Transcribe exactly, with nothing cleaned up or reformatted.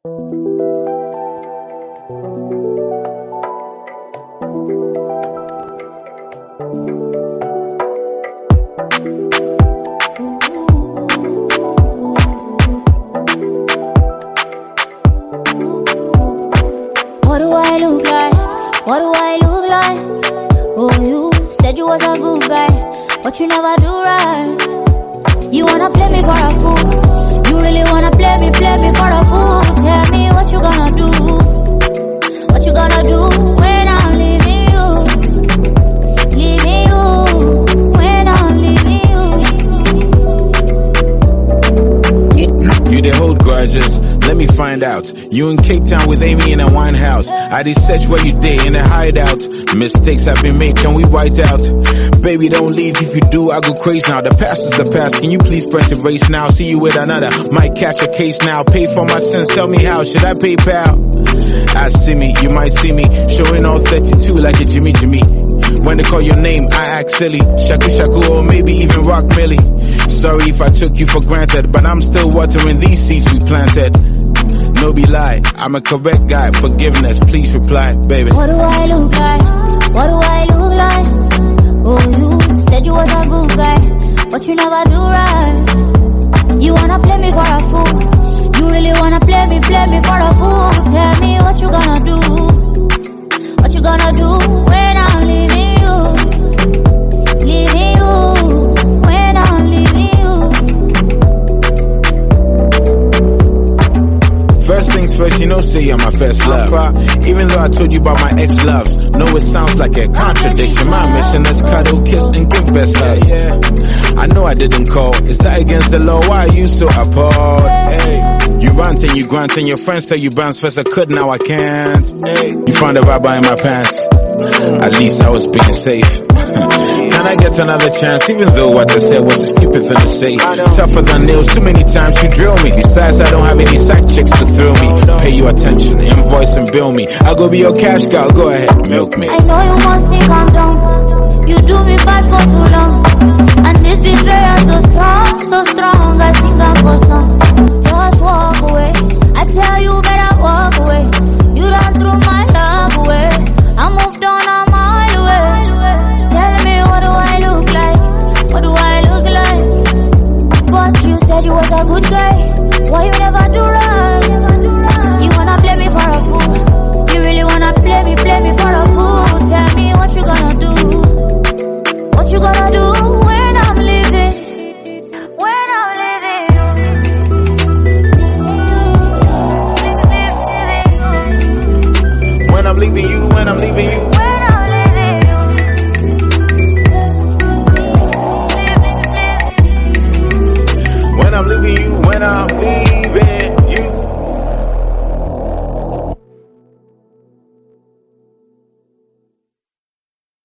What do I look like? What do I look like? Oh, you said you was a good guy, but you never do right. You wanna play me for a fool? You really wanna play me, play me for a fool? Tell me what you gonna do? What you gonna do when I'm leaving you? Leaving you, when I'm leaving you. You, you they hold grudges. Let me find out. You in Cape Town with Amy in a wine house. I did search where you day in a hideout. Mistakes have been made, can we white out? Baby, don't leave. If you do, I go crazy now. The past is the past. Can you please press erase now? See you with another. Might catch a case now. Pay for my sins. Tell me how. Should I pay pal? I see me. You might see me showing all thirty-two like a Jimmy Jimmy. When they call your name, I act silly. Shaku Shaku or maybe even Rock Millie. Sorry if I took you for granted, but I'm still watering these seeds we planted. No be lie, I'm a correct guy. Forgiveness, please reply, baby. What do I look like? What do I look like? Oh, you said you was a good guy, but you never do right. You wanna play me for a fool? You really wanna play me, play me for a fool? Tell me what you gonna do? What you gonna do when I'm leaving you? Leaving you, when I'm leaving you. First things first, you know, say you're my first love. Even though I told you about my ex-loves, know it sounds like a contradiction. My mission is cuddle, kiss, and give best love. I know I didn't call. Is that against the law? Why are you so appalled? Hey. You rant and you grunt and your friends tell you bounce first. I could, now I can't. You found a rubber in my pants. At least I was being safe. Can I get another chance? Even though what I said was the stupid thing to say. Tougher than nails, too many times you drill me. Besides, I don't have any side chicks to thrill me. Pay you attention, invoice and bill me. I'll go be your cash cow, go ahead, milk me. I know you must think I'm dumb. You do me bad for too long. And this betrayal so strong, so strong. I think I'm for some. Just walk away. I tell you better walk away. You done threw my love away. I moved on, I'm all away. Tell me what do I look like? What do I look like? But you said you was a good guy. Why you never do right? You wanna play me for a fool? You really wanna play me, play me for a fool? Tell me what you gonna do? What you gonna do when I'm leaving? When I'm leaving you. When I'm leaving you, when I'm leaving you. When I'm leaving you. When I'm leaving you, when I'm leaving you.